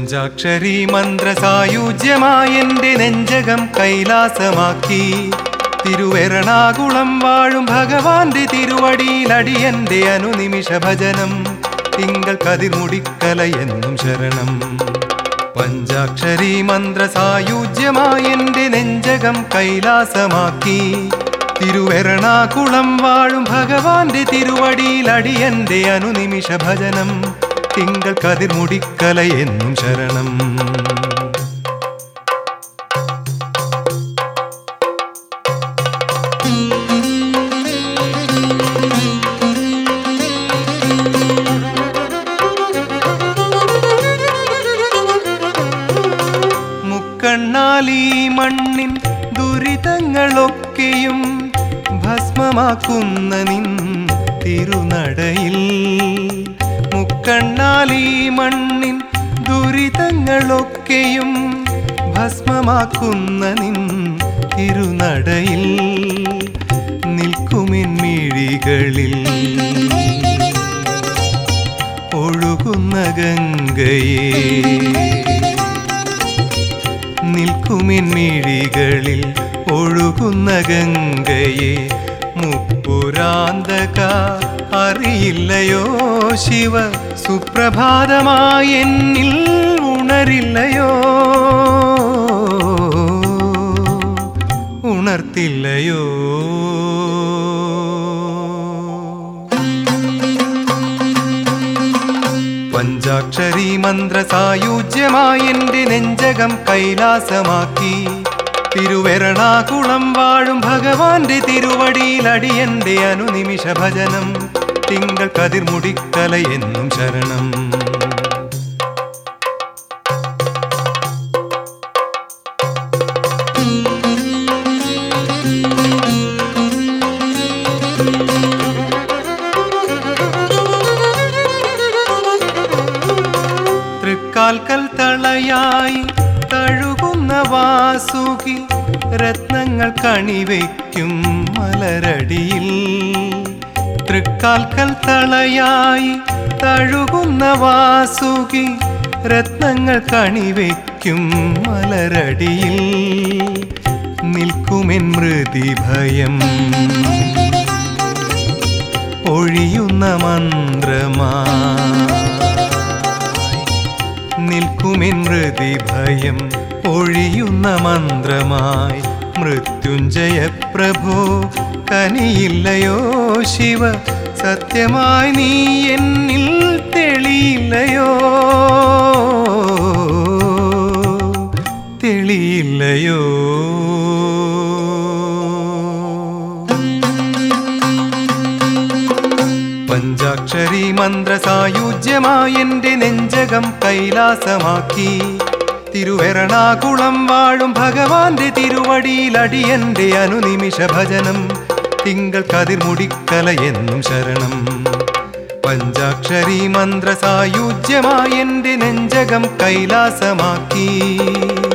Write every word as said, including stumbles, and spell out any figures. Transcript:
പഞ്ചാക്ഷരി മന്ത്രസായുജ്യമായെന്റെ നെഞ്ചകം കൈലാസമാക്കി തിരുവെറണാകുളം വാഴും ഭഗവാന്റെ തിരുവടിയിലടിയന്റെ അനുനിമിഷ ഭജനം തിങ്കൾ കതിർമുടിക്കലയെന്നും ശരണം. പഞ്ചാക്ഷരി മന്ത്രസായുജ്യമായെന്റെ നെഞ്ചകം കൈലാസമാക്കി തിരുവെറണാകുളം വാഴും ഭഗവാന്റെ തിരുവടിയിലടിയന്റെ അനുനിമിഷ ഭജനം തിങ്കൾ കതിർമുടിക്കലയെന്നും ശരണം. മുക്കണ്ണാലീ മണ്ണിൻ ദുരിതങ്ങളൊക്കെയും ഭസ്മമാക്കുന്ന നിൻ തിരുനടയിൽ. മുക്കണ്ണാലീ മണ്ണിൻ ദുരിതങ്ങളൊക്കെയും ഭസ്മമാക്കുന്ന നിൻ തിരുനടയിൽ നിൽക്കുമിൻ മിഴികളിൽ ഒഴുകുന്ന ഗംഗയേ. നിൽക്കുമിൻ മിഴികളിൽ ഒഴുകുന്ന ഗംഗയെ മുപ്പുരാന്തക അറിയില്ലയോ ശിവ സുപ്രഭാതമായി എന്നിൽ ഉണരില്ലയോ ഉണർത്തില്ലയോ. പഞ്ചാക്ഷരി മന്ത്രസായുജ്യമായെന്റെ നെഞ്ചകം കൈലാസമാക്കി തിരുവെറണാകുളം വാഴും ഭഗവാന്റെ തിരുവടിയിലടിയന്റെ അനുനിമിഷ ഭജനം തിങ്കൾ കതിർമുടിക്കലയെന്നും ശരണം. തൃക്കാൽക്കൽ തളയായി തഴുകുന്ന വാസുകി രത്നങ്ങൾ കണിവയ്ക്കും മലരടിയിൽ. തൃക്കാൽക്കൽ തളയായി തഴുകുന്ന വാസുകി രത്നങ്ങൾ കണിവയ്ക്കും മലരടിയിൽ നിൽക്കുമെൻ മൃതിഭയം ഒഴിയുന്ന മന്ത്രമായി. നിൽക്കുമെൻ മൃതിഭയം ഒഴിയുന്ന മന്ത്രമായി മൃത്യുഞ്ജയ പ്രഭോ കനിയില്ലയോ ശിവ സത്യമായി നീ എന്നിൽ തെളിയില്ലയോ തെളിയില്ലയോ. പഞ്ചാക്ഷരി മന്ത്രസായുജ്യമായെന്റെ നെഞ്ചകം കൈലാസമാക്കി തിരുവെറണാകുളം വാഴും ഭഗവാന്റെ തിരുവടിയിലടിയന്റെ അനുനിമിഷ ഭജനം തിങ്കൾ കതിർമുടിക്കലയെന്നും ശരണം. പഞ്ചാക്ഷരി മന്ത്രസായുജ്യമായെന്റെ നെഞ്ചകം കൈലാസമാക്കി